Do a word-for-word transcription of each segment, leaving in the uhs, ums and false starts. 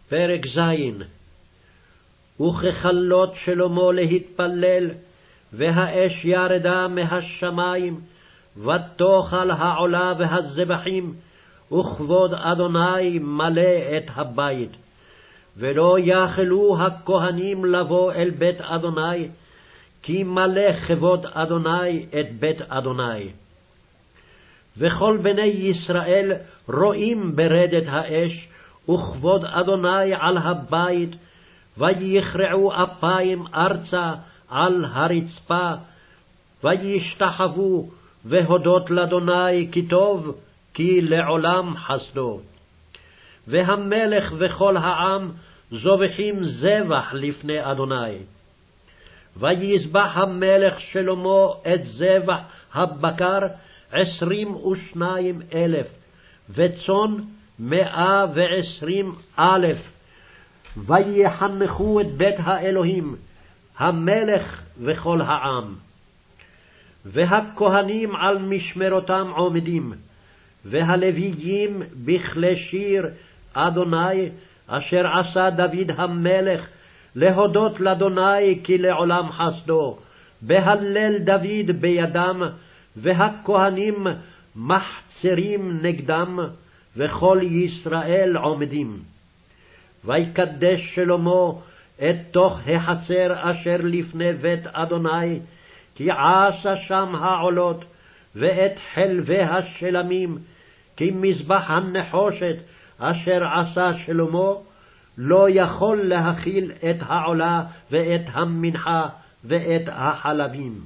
פרק ז'. וככלות שלמה להתפלל, והאש ירדה מהשמים, ותאכל העולה והזבחים, וכבוד אדוני מלא את הבית. ולא יכלו הכהנים לבוא אל בית אדוני, כי מלא כבוד אדוני את בית אדוני. וכל בני ישראל רואים ברדת האש, וכבוד אדוני על הבית, ויכרעו אפיים ארצה על הרצפה, וישתחוו והודות לאדוני כי טוב, כי לעולם חסדו. והמלך וכל העם זובחים זבח לפני אדוני. ויזבח המלך שלמה את זבח הבקר עשרים ושניים אלף, וצאן מאה ועשרים אלף. ויחנכו את בית האלוהים, המלך וכל העם. והכהנים על משמרותם עומדים, והלוויים בכלי שיר אדוני, אשר עשה דוד המלך, להודות לאדוני כי לעולם חסדו, בהלל דוד בידם, והכהנים מחצרים נגדם, וכל ישראל עומדים. ויקדש שלמה את תוך החצר אשר לפני בית אדוני, כי עשה שם העולות, ואת חלבי השלמים, כי מזבח הנחושת אשר עשה שלמה, לא יכול להכיל את העולה ואת המנחה ואת החלבים.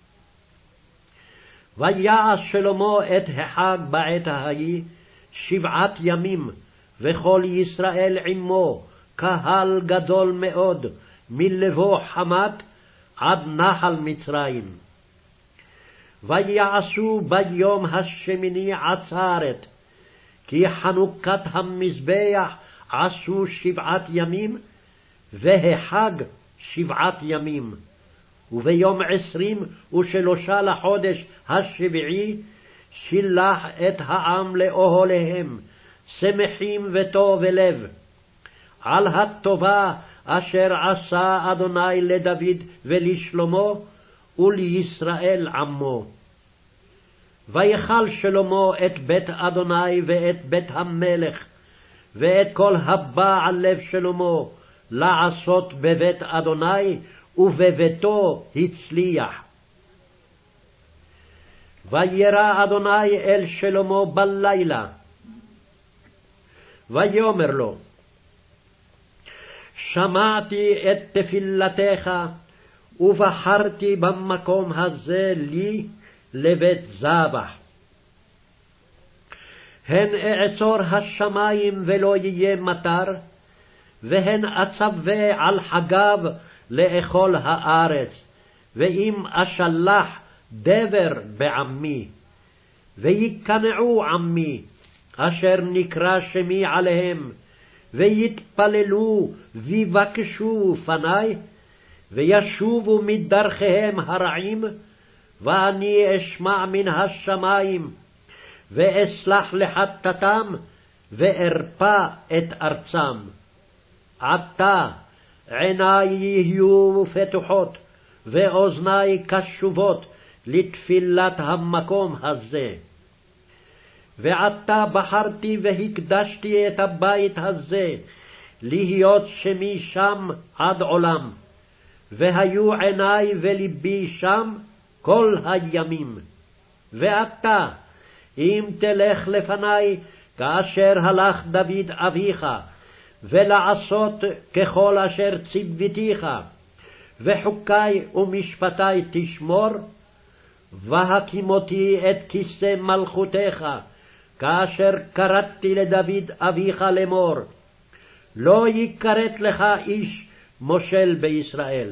ויעש שלמה את החג בעת ההיא שבעת ימים, וכל ישראל עמו, קהל גדול מאוד, מלבוא חמת עד נחל מצרים. ויעשו ביום השמיני עצרת, כי חנוכת המזבח עשו שבעת ימים, והחג שבעת ימים. וביום עשרים ושלושה לחודש השביעי, שילח את העם לאוהליהם, שמחים וטוב לב, על הטובה אשר עשה אדוני לדוד ולשלמה ולישראל עמו. ויכל שלמה את בית אדוני ואת בית המלך, ואת כל הבא על לב שלמה, לעשות בבית אדוני, ובביתו הצליח. וירא אדוני אל שלמה בלילה, ויאמר לו, שמעתי את תפילתך, ובחרתי במקום הזה לי לבית זבח. הן אעצור השמים ולא יהיה מטר, והן אצווה על חגיו לאכול הארץ, ואם אשלח דבר בעמי. ויקנעו עמי, אשר נקרא שמי עליהם, ויתפללו ויבקשו פני, וישובו מדרכיהם הרעים, ואני אשמע מן השמים, ואסלח לחטאתם, וארפא את ארצם. עתה עיני יהיו פתוחות, ואוזני קשובות לתפילת המקום הזה. ועתה בחרתי והקדשתי את הבית הזה, להיות שמי שם עד עולם, והיו עיני ולבי שם כל הימים. ועתה, אם תלך לפני, כאשר הלך דוד אביך, ולעשות ככל אשר ציוותיך, וחוקי ומשפטי תשמור, והקימותי את כיסא מלכותך, כאשר קראתי לדוד אביך לאמור, לא יכרת לך איש מושל בישראל.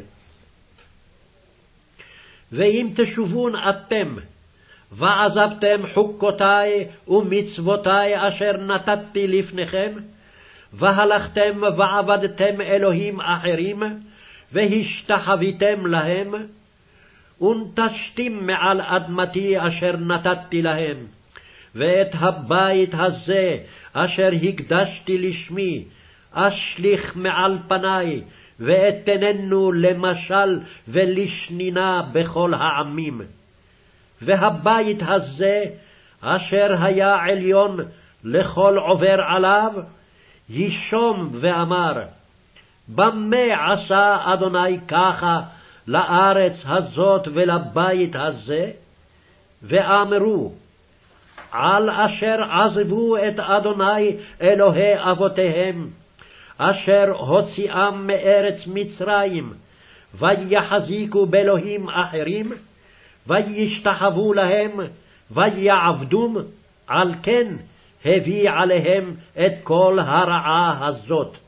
ואם תשובון אתם, ועזבתם חוקותי ומצוותי אשר נתתי לפניכם, והלכתם ועבדתם אלוהים אחרים, והשתחוויתם להם, ונטשתם מעל אדמתי אשר נתתי להם, ואת הבית הזה אשר הקדשתי לשמי, אשליך מעל פני, ואתננו למשל ולשנינה בכל העמים. והבית הזה, אשר היה עליון לכל עובר עליו, יישום ואמר, במה עשה אדוני ככה לארץ הזאת ולבית הזה? ואמרו, על אשר עזבו את אדוני אלוהי אבותיהם, אשר הוציאם מארץ מצרים, ויחזיקו באלוהים אחרים, וישתחוו להם, ויעבדום, על כן הביא עליהם את כל הרעה הזאת.